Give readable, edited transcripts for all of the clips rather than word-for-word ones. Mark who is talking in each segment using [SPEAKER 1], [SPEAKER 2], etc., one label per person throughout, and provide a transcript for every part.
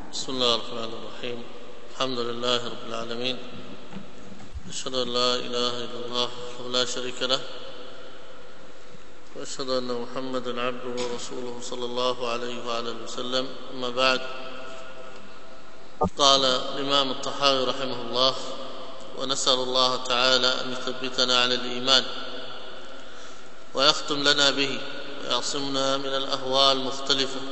[SPEAKER 1] بسم الله الرحمن الرحيم. الحمد لله رب العالمين، أشهد أن لا إله إلا الله ولا شريك له، وأشهد أن محمدا عبده ورسوله صلى الله عليه وعلى آله وسلم. أما بعد، قال الإمام الطحاوي رحمه الله: ونسأل الله تعالى أن يثبتنا على الإيمان ويختم لنا به ويعصمنا من الأهواء المختلفة،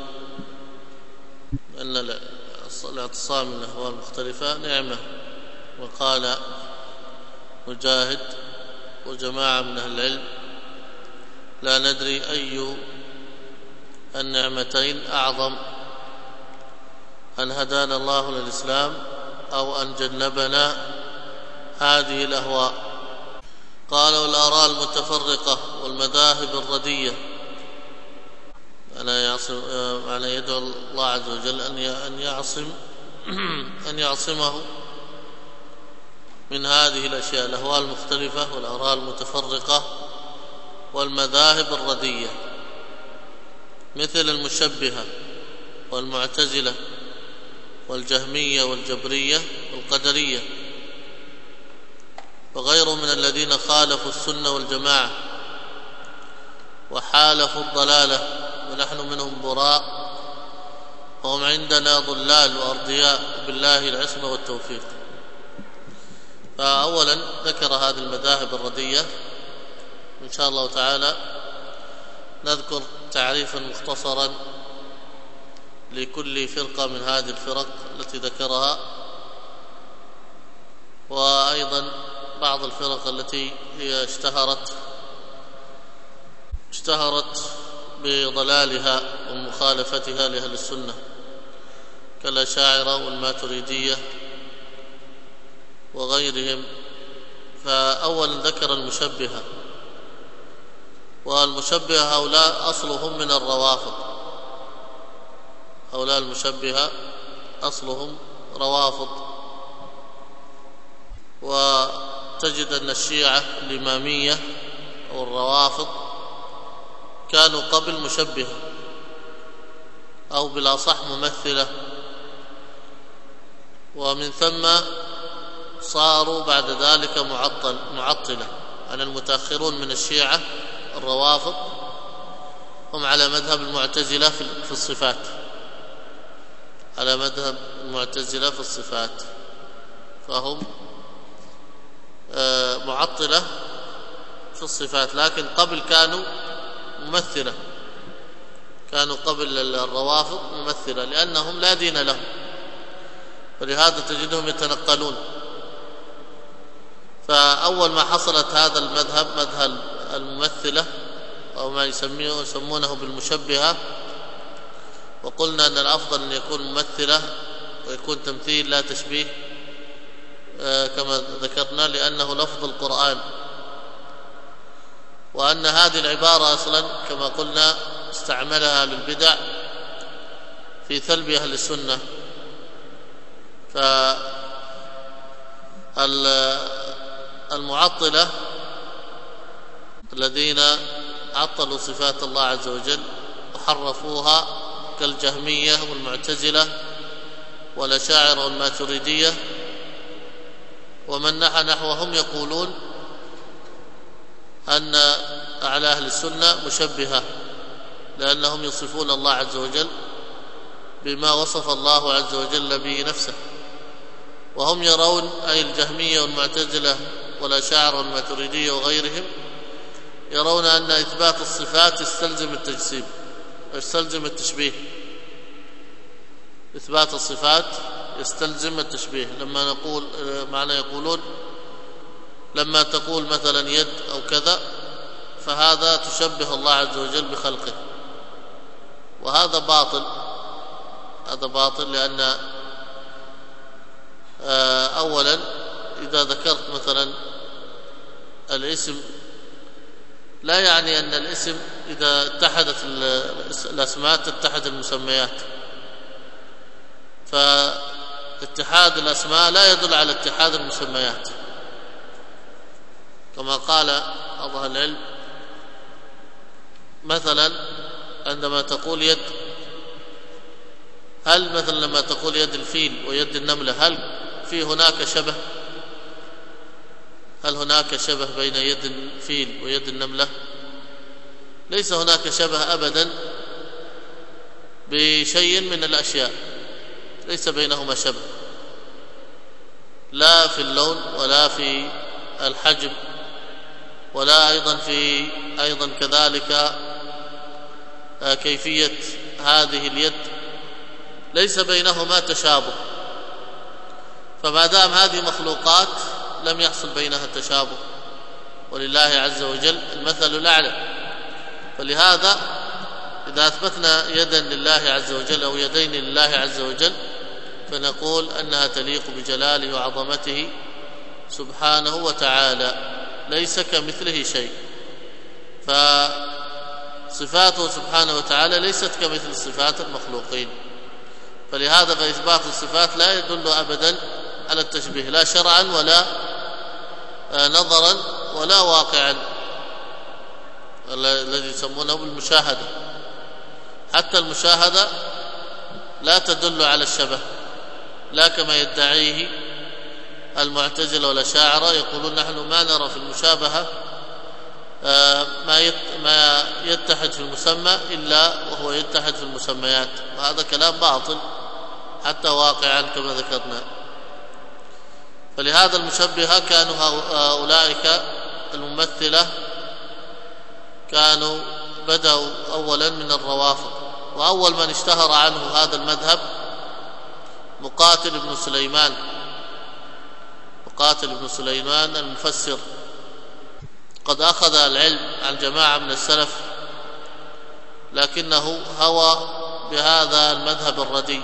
[SPEAKER 1] أن الاعتصام من الأهواء المختلفة نعمة. وقال مجاهد وجماعة من أهل العلم: لا ندري أي النعمتين أعظم، أن هدانا الله للإسلام أو أن جنبنا هذه الأهواء. قال: والآراء المتفرقة والمذاهب الردية. أنا يدعو الله عز وجل أن يعصمه من هذه الأشياء، الأهواء المختلفة والآراء المتفرقة والمذاهب الردية، مثل المشبهة والمعتزلة والجهمية والجبرية والقدرية وغيرهم من الذين خالفوا السنة والجماعة وحالفوا الضلالة، ونحن منهم براء، وهم عندنا ضلال وأرضياء، بالله العصمة والتوفيق. فأولا ذكر هذه المذاهب الردية، إن شاء الله تعالى نذكر تعريفا مختصرا لكل فرقة من هذه الفرق التي ذكرها، وأيضا بعض الفرق التي هي اشتهرت بضلالها ومخالفتها لأهل السنة، كالأشاعرة والماتريدية وغيرهم. فأولا ذكر المشبهة، والمشبهة هؤلاء أصلهم من الروافض، هؤلاء المشبهة أصلهم روافض. وتجد أن الشيعة الإمامية أو الروافض كانوا قبل مشبهة، أو بالأصح ممثلة، ومن ثم صاروا بعد ذلك معطلة. أن المتأخرون من الشيعة الروافض هم على مذهب المعتزلة في الصفات، على مذهب المعتزلة في الصفات، فهم معطلة في الصفات، لكن قبل كانوا ممثلة، كانوا قبل الروافض ممثلة، لأنهم لا دين لهم، ولهذا تجدهم يتنقلون. فأول ما حصلت هذا المذهب، مذهب الممثلة أو ما يسمونه بالمشبهة، وقلنا أن الأفضل أن يكون ممثلة ويكون تمثيل لا تشبيه، كما ذكرنا، لأنه لفظ القرآن، وأن هذه العبارة أصلا كما قلنا استعملها أهل البدع في ثلب أهل السنة. فالمعطلة الذين عطلوا صفات الله عز وجل وحرفوها كالجهمية والمعتزلة والأشاعرة والماتريدية ومن نحوهم، يقولون أن أعلى أهل السنة مشبهة، لأنهم يصفون الله عز وجل بما وصف الله عز وجل به نفسه، وهم يرون، أي الجهمية والمعتزلة والأشاعرة والماتريدية وغيرهم، يرون أن إثبات الصفات يستلزم التجسيم ويستلزم التشبيه. إثبات الصفات يستلزم التشبيه. لما نقول معنى يقولون لما تقول مثلا يد أو كذا، فهذا تشبه الله عز وجل بخلقه، وهذا باطل. هذا باطل، لأن أولا إذا ذكرت مثلا الاسم، لا يعني أن الاسم إذا اتحدت الأسماء تتحد المسميات، فاتحاد الأسماء لا يدل على اتحاد المسميات، كما قال بعض أهل العلم مثلا عندما تقول يد، هل مثلا لما تقول يد الفيل ويد النملة هل في هناك شبه؟ هل هناك شبه بين يد الفيل ويد النملة؟ ليس هناك شبه أبدا بشيء من الأشياء، ليس بينهما شبه، لا في اللون ولا في الحجم ولا أيضا كذلك كيفية هذه اليد، ليس بينهما تشابه. فما دام هذه مخلوقات لم يحصل بينها تشابه، ولله عز وجل المثل الأعلى. فلهذا إذا أثبتنا يدا لله عز وجل أو يدين لله عز وجل فنقول أنها تليق بجلاله وعظمته سبحانه وتعالى، ليس كمثله شيء. فصفاته سبحانه وتعالى ليست كمثل صفات المخلوقين، فلهذا فإثبات الصفات لا يدل أبدا على التشبيه، لا شرعا ولا نظرا ولا واقعا، الذي يسمونه بالمشاهدة. حتى المشاهدة لا تدل على الشبه، لا كما يدعيه المعتزلة والأشاعرة، يقولون نحن ما نرى في المشابهة ما يتحد في المسمى إلا وهو يتحد في المسميات، وهذا كلام باطل حتى واقعا كما ذكرنا. فلهذا المشبهة كانوا أولئك الممثلة كانوا بدأوا أولا من الروافض، وأول من اشتهر عنه هذا المذهب مقاتل بن سليمان المفسر. قد أخذ العلم عن جماعة من السلف، لكنه هوى بهذا المذهب الردي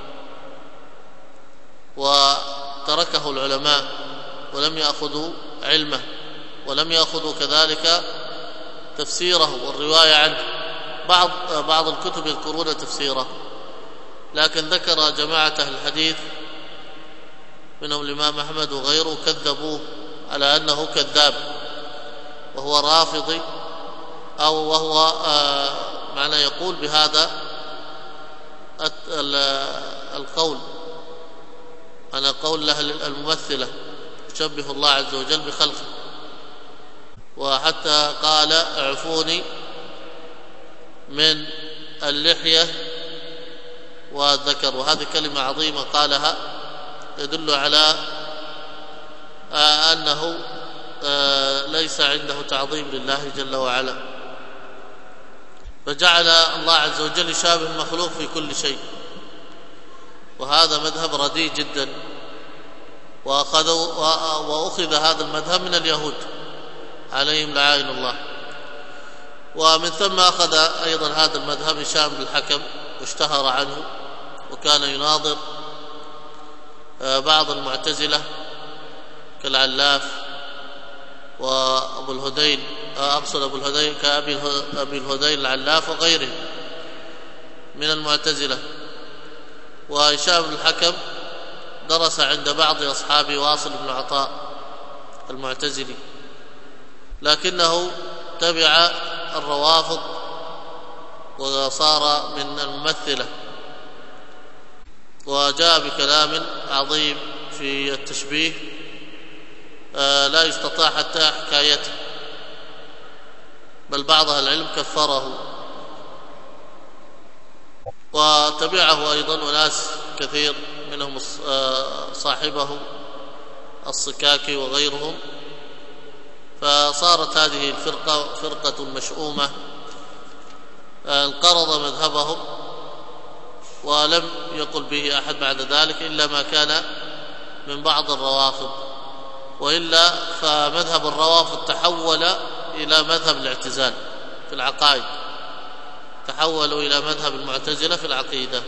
[SPEAKER 1] وتركه العلماء ولم يأخذوا علمه، ولم يأخذوا كذلك تفسيره والرواية عنه. بعض الكتب يذكرون تفسيره، لكن ذكر جماعة أهل الحديث منهم الإمام أحمد وغيره كذبوه على أنه كذاب وهو رافضي، أو وهو معنى يقول بهذا القول، أنا قول له الممثلة يشبه الله عز وجل بخلقه. وحتى قال اعفوني من اللحية والذكر، وهذه كلمة عظيمة قالها يدل على أنه ليس عنده تعظيم لله جل وعلا، فجعل الله عز وجل يشابه المخلوق في كل شيء، وهذا مذهب رديء جدا. وأخذ هذا المذهب من اليهود عليهم لعائن الله، ومن ثم أخذ أيضا هذا المذهب هشام بن الحكم واشتهر عنه، وكان يناظر بعض المعتزلة كالعلاف وأبو الهذيل، أقصد أبو الهذيل كأبي الهذيل العلاف وغيره من المعتزلة. وهشام بن الحكم درس عند بعض أصحاب واصل بن عطاء المعتزلي، لكنه تبع الروافض وصار من الممثلة، وجاء بكلام عظيم في التشبيه لا يستطاع حتى حكايته، بل بعض أهل العلم كفره. وتبعه أيضا وناس كثير منهم صاحبه الصكاكي وغيرهم، فصارت هذه الفرقة فرقة مشؤومة انقرض مذهبهم، ولم يقل به أحد بعد ذلك إلا ما كان من بعض الروافض، وإلا فمذهب الروافض تحول إلى مذهب الاعتزال في العقائد، تحولوا إلى مذهب المعتزلة في العقيدة.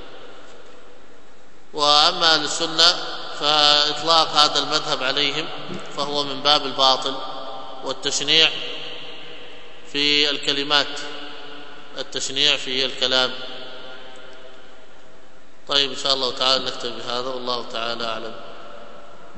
[SPEAKER 1] وأما أهل السنة فإطلاق هذا المذهب عليهم فهو من باب الباطل والتشنيع في الكلمات، التشنيع في الكلام. طيب إن شاء الله تعالى نكتفي بهذا، والله تعالى أعلم.